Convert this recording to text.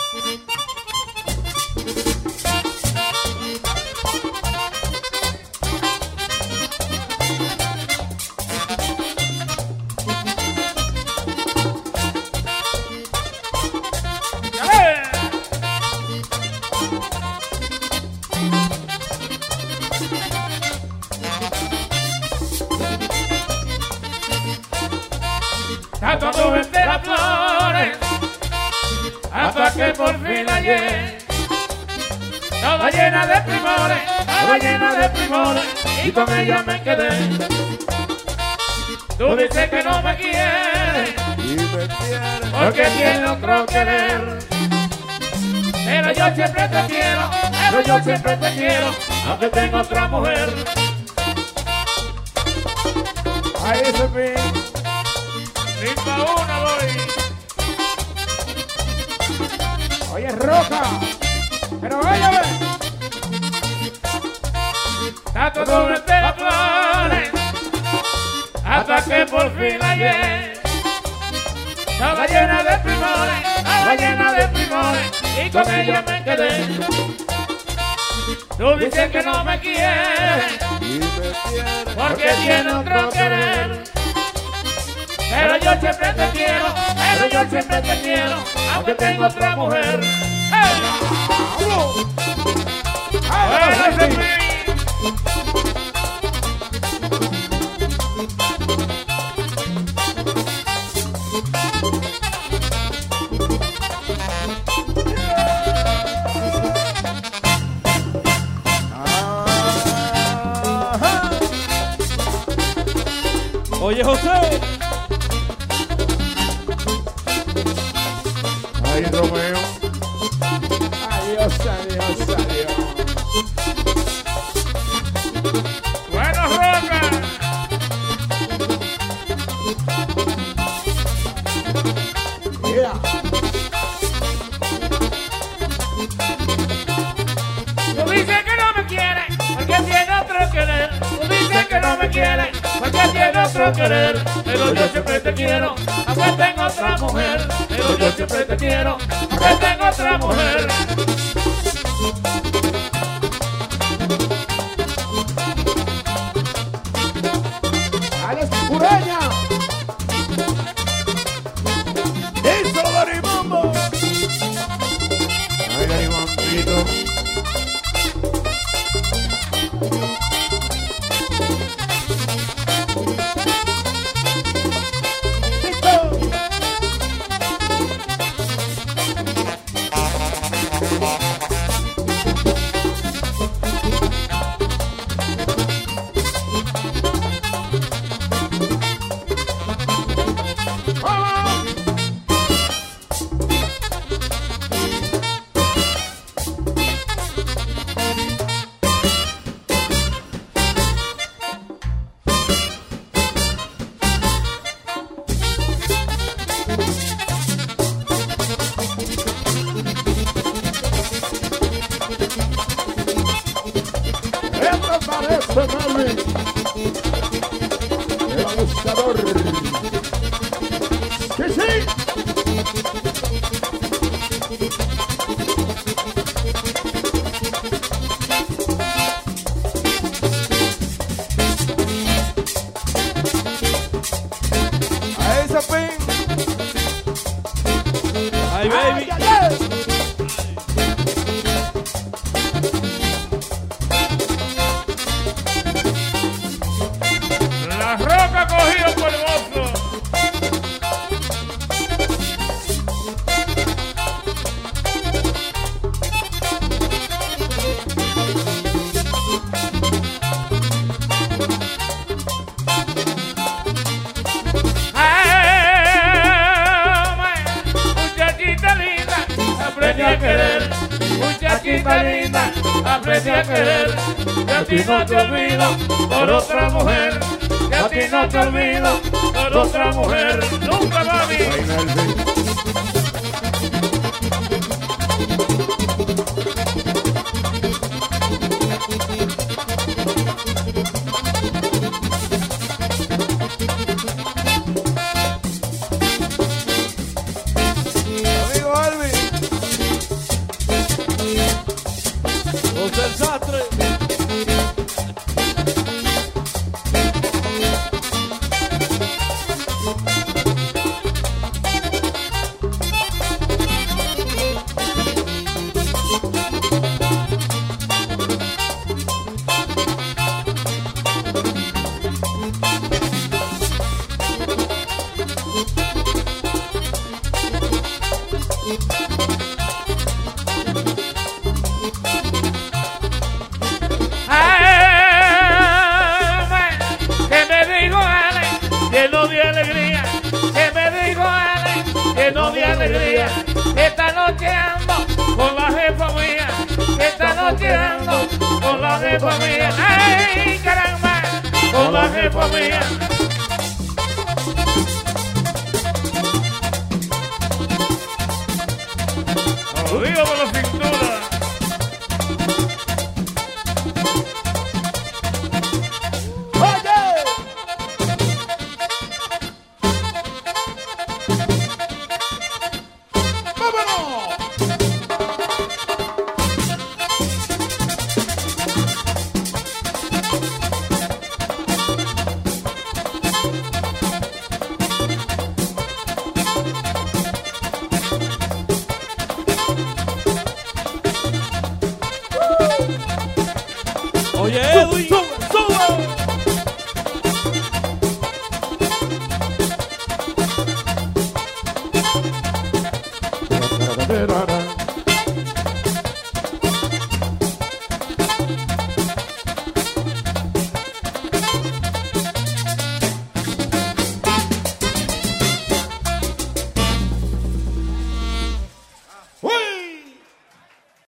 Tanto tuve de las flores hasta que por fin la hallé, toda llena de primores, toda llena de primores, y con ella me quedé. Tú dices que no me quieres Y me quieres porque tiene otro querer, pero yo siempre te quiero, pero yo siempre te quiero, aunque tengo otra mujer. Ahí se ve. Ni pa' una voy. Oye, Roca. Pero óyeme. Tanto doble de las flores hasta que por fin la hallé, toda llena de primores, toda llena de primores, y con ella me quedé. Tú dices que no me quieres Y me quieres porque tiene otro querer, pero yo siempre te quiero, pero yo siempre te quiero, aunque tengo otra mujer. ¡Hey! ¡Ese es Oye, José. Ay, Romeo. Adiós, adiós, adiós. bueno, Roca. Mira. Tú dices que no me quieres porque tiene otro querer. Tú dices que no me quieres porque tiene otro querer, pero yo siempre te quiero, aunque tengo otra mujer. Pero yo siempre te quiero, aunque tengo otra mujer. Alex Cureña. Eso, Garimambo. Ay, Garimambito. Esto parece mami. El abusador. ¡Sí, sí! A esa pin. Ay, baby. Ay, ay, ay. La Roca cogido por el gozo. Muchachita linda, aprendí a querer. Muchachita linda, aprendí a querer. Que a ti no te olvido por otra mujer. Que a ti no te olvido por otra mujer. Nunca, mami. Ay, Nelson. Amigo Alvin. José el Sastre. Que me dijo Ale, lleno de alegría. Que me dijo Ale, lleno de alegría. Esta noche ando con la jefa mía. Esta noche ando con la jefa mía. Ay, caramba, con la jefa mía. Lo digo por la cintura. Oye, Edwin. Da, da, da, da, da.